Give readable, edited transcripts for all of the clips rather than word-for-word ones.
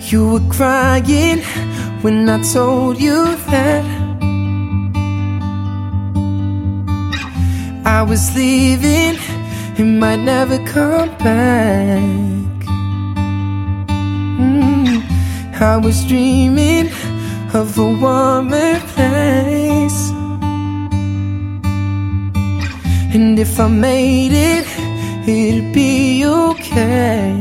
You were crying when I told you that I was leaving and might never come back. I was dreaming of a warmer place, and if I made it, it'd be okay.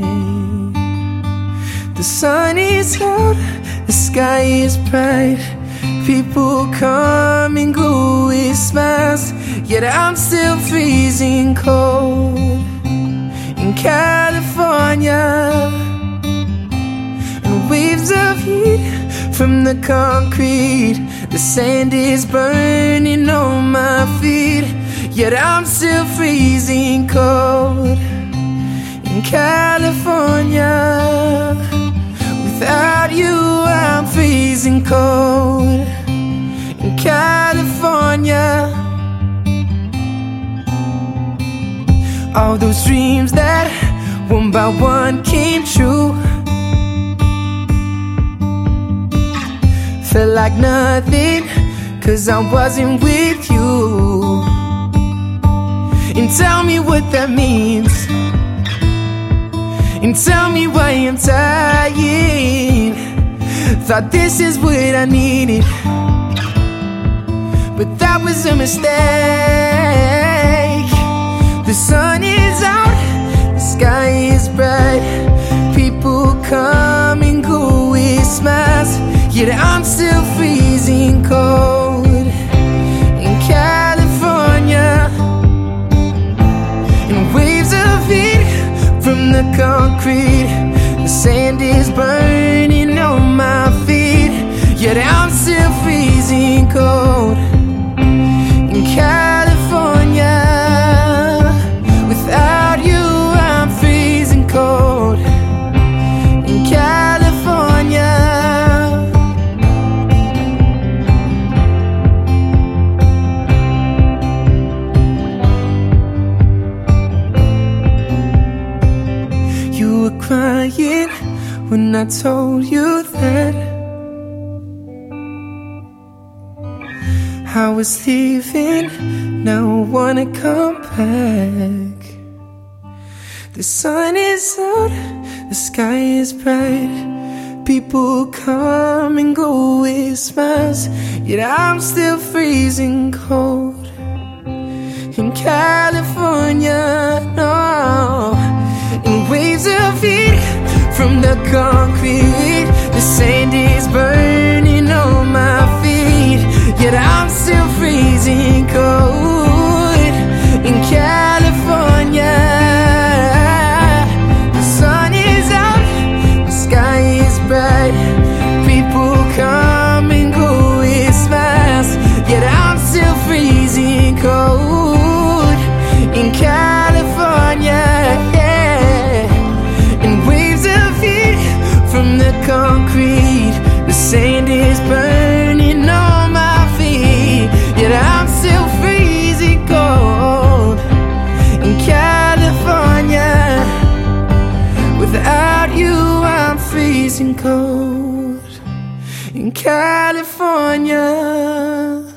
The sun is out, the sky is bright, people come and go with smiles, yet I'm still freezing cold in California. And waves of heat from the concrete, the sand is burning on my feet, yet I'm still freezing cold in California. Without you, I'm freezing cold in California. All those dreams that one by one came true felt like nothing, 'cause I wasn't with you. And tell me what that means, and tell me why I'm tired. Thought this is what I needed, but that was a mistake. The sun is out, the sky is bright, people come and go with smiles, yet I'm still freezing cold in California. And waves of heat from the concrete, the sand is burning on my feet, yet I'm still freezing cold in California. Without you, I'm freezing cold in California. You were crying when I told you that I was leaving, now I wanna come back. The sun is out, the sky is bright, people come and go with smiles, yet I'm still freezing cold in California. No. And waves of heat from the concrete, the sand is burning on my feet, yet I'm still freezing cold in California. The sun is out, the sky is bright, people come and go with smiles, yet I'm still freezing cold in California. From the concrete, the sand is burning on my feet, yet I'm still freezing cold in California. Without you, I'm freezing cold in California.